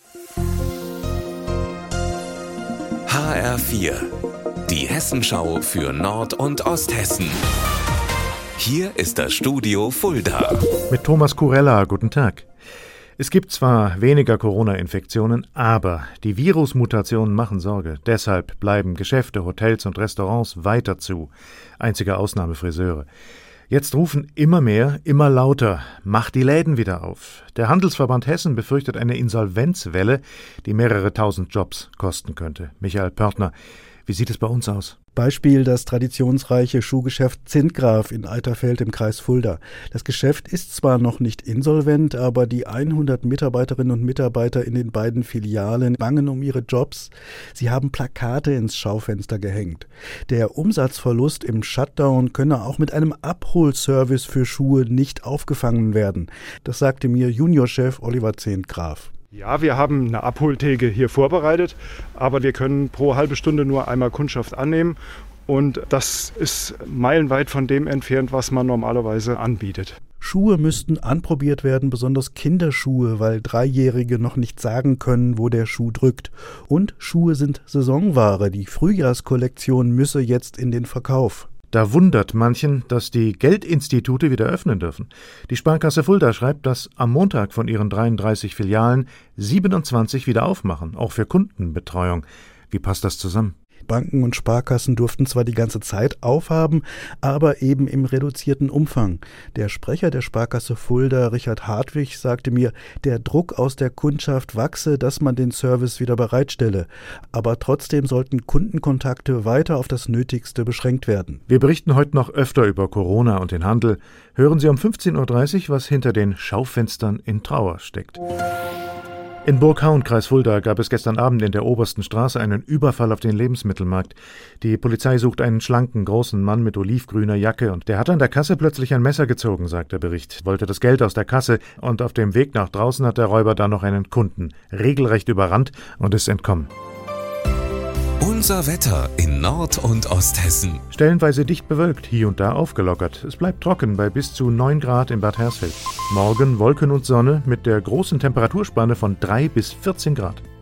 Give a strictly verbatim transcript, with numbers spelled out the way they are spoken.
H R vier, die Hessenschau für Nord- und Osthessen. Hier ist das Studio Fulda. Mit Thomas Kurella, guten Tag. Es gibt zwar weniger Corona-Infektionen, aber die Virusmutationen machen Sorge. Deshalb bleiben Geschäfte, Hotels und Restaurants weiter zu. Einzige Ausnahme Friseure. Jetzt rufen immer mehr, immer lauter: Macht die Läden wieder auf. Der Handelsverband Hessen befürchtet eine Insolvenzwelle, die mehrere tausend Jobs kosten könnte. Michael Pörtner, wie sieht es bei uns aus? Beispiel das traditionsreiche Schuhgeschäft Zintgraf in Eiterfeld im Kreis Fulda. Das Geschäft ist zwar noch nicht insolvent, aber die hundert Mitarbeiterinnen und Mitarbeiter in den beiden Filialen bangen um ihre Jobs. Sie haben Plakate ins Schaufenster gehängt. Der Umsatzverlust im Shutdown könne auch mit einem Abholservice für Schuhe nicht aufgefangen werden. Das sagte mir Juniorchef Oliver Zintgraf. Ja, wir haben eine Abholtheke hier vorbereitet, aber wir können pro halbe Stunde nur einmal Kundschaft annehmen und das ist meilenweit von dem entfernt, was man normalerweise anbietet. Schuhe müssten anprobiert werden, besonders Kinderschuhe, weil Dreijährige noch nicht sagen können, wo der Schuh drückt. Und Schuhe sind Saisonware, die Frühjahrskollektion müsse jetzt in den Verkauf. Da wundert manchen, dass die Geldinstitute wieder öffnen dürfen. Die Sparkasse Fulda schreibt, dass am Montag von ihren dreiunddreißig Filialen siebenundzwanzig wieder aufmachen, auch für Kundenbetreuung. Wie passt das zusammen? Banken und Sparkassen durften zwar die ganze Zeit aufhaben, aber eben im reduzierten Umfang. Der Sprecher der Sparkasse Fulda, Richard Hartwig, sagte mir, der Druck aus der Kundschaft wachse, dass man den Service wieder bereitstelle. Aber trotzdem sollten Kundenkontakte weiter auf das Nötigste beschränkt werden. Wir berichten heute noch öfter über Corona und den Handel. Hören Sie um fünfzehn Uhr dreißig, was hinter den Schaufenstern in Trauer steckt. In Burghaun, Kreis Fulda, gab es gestern Abend in der Obersten Straße einen Überfall auf den Lebensmittelmarkt. Die Polizei sucht einen schlanken, großen Mann mit olivgrüner Jacke und der hat an der Kasse plötzlich ein Messer gezogen, sagt der Bericht, wollte das Geld aus der Kasse und auf dem Weg nach draußen hat der Räuber dann noch einen Kunden regelrecht überrannt und ist entkommen. Unser Wetter in Nord- und Osthessen. Stellenweise dicht bewölkt, hier und da aufgelockert. Es bleibt trocken bei bis zu neun Grad in Bad Hersfeld. Morgen Wolken und Sonne mit der großen Temperaturspanne von drei bis vierzehn Grad.